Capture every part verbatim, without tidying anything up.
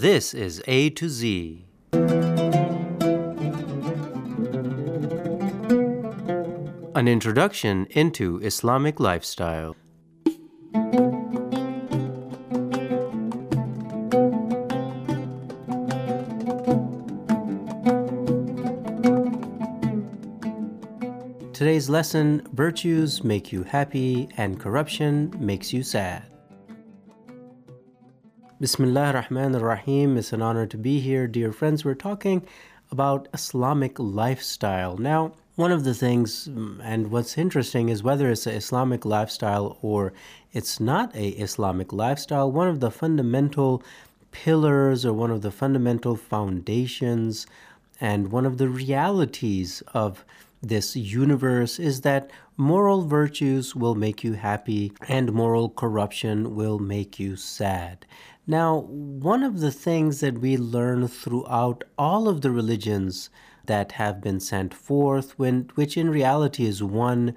This is A to Z. An introduction into Islamic lifestyle. Today's lesson, virtues make you happy and corruption makes you sad. Bismillah ar-Rahman ar-Rahim. It's an honor to be here. Dear friends, we're talking about Islamic lifestyle. Now, one of the things, and what's interesting is whether it's an Islamic lifestyle or it's not a Islamic lifestyle, one of the fundamental pillars or one of the fundamental foundations and one of the realities of this universe is that moral virtues will make you happy and moral corruption will make you sad. Now, one of the things that we learn throughout all of the religions that have been sent forth, when, which in reality is one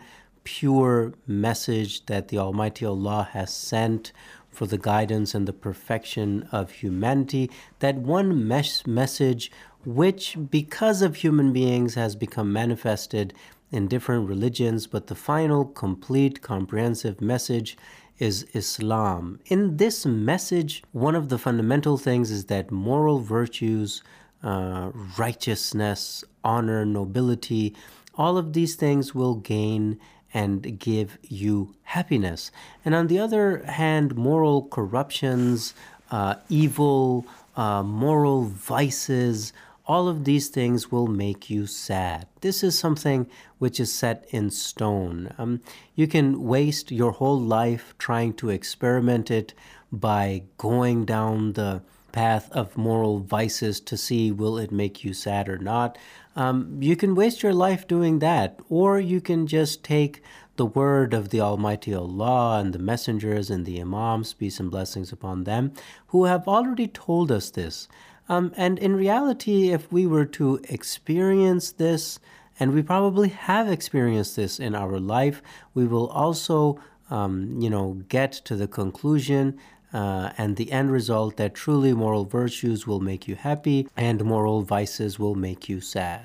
pure message that the Almighty Allah has sent for the guidance and the perfection of humanity, that one mes- message which, because of human beings, has become manifested in different religions, but the final, complete, comprehensive message is Islam. In this message, one of the fundamental things is that moral virtues, uh, righteousness, honor, nobility, all of these things will gain and give you happiness. And on the other hand, moral corruptions, uh, evil, uh, moral vices, all of these things will make you sad. This is something which is set in stone. Um, you can waste your whole life trying to experiment it by going down the path of moral vices to see will it make you sad or not. Um, you can waste your life doing that, or you can just take the word of the Almighty Allah and the messengers and the Imams, peace and blessings upon them, who have already told us this. Um, and in reality, if we were to experience this, and we probably have experienced this in our life, we will also, um, you know, get to the conclusion uh, and the end result that truly moral virtues will make you happy and moral vices will make you sad.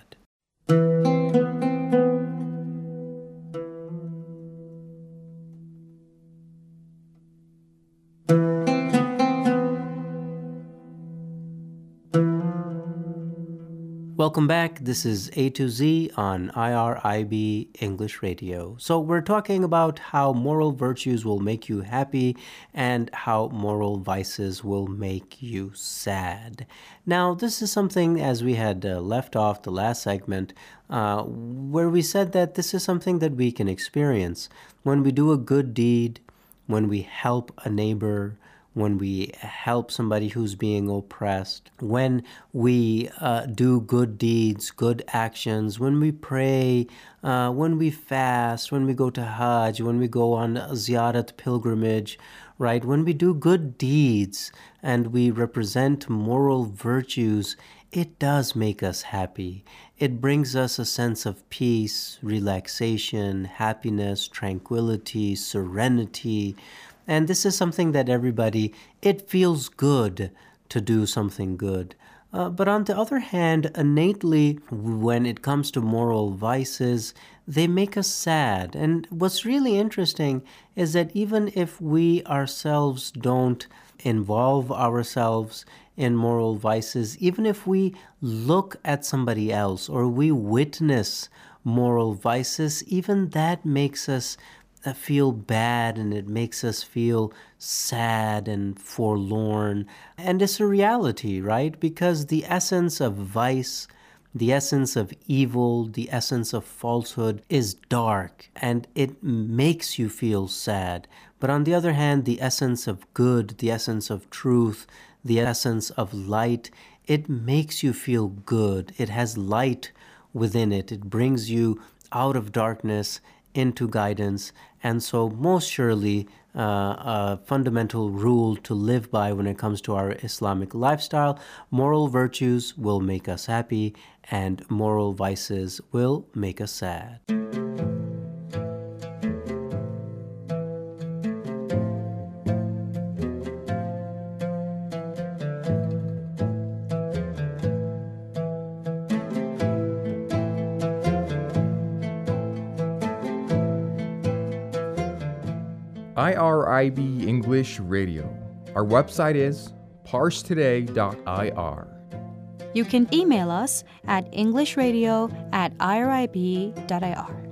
Welcome back. This is A to Z on I R I B English Radio. So we're talking about how moral virtues will make you happy and how moral vices will make you sad. Now, this is something, as we had uh, left off the last segment, uh, where we said that this is something that we can experience. When we do a good deed, when we help a neighbor, when we help somebody who's being oppressed, when we uh, do good deeds, good actions, when we pray, uh, when we fast, when we go to Hajj, when we go on ziyarat pilgrimage, right? When we do good deeds and we represent moral virtues, it does make us happy. It brings us a sense of peace, relaxation, happiness, tranquility, serenity. And this is something that everybody, it feels good to do something good. Uh, but on the other hand, innately, when it comes to moral vices, they make us sad. And what's really interesting is that even if we ourselves don't involve ourselves in moral vices, even if we look at somebody else or we witness moral vices, even that makes us feel bad and it makes us feel sad and forlorn. And it's a reality, right? Because the essence of vice, the essence of evil, the essence of falsehood is dark and it makes you feel sad. But on the other hand, the essence of good, the essence of truth, the essence of light, it makes you feel good. It has light within it. It brings you out of darkness into guidance. And so most surely uh, a fundamental rule to live by when it comes to our Islamic lifestyle, moral virtues will make us happy and moral vices will make us sad. I R I B English Radio. Our website is parse today dot I R. You can email us at englishradio at irib dot I R.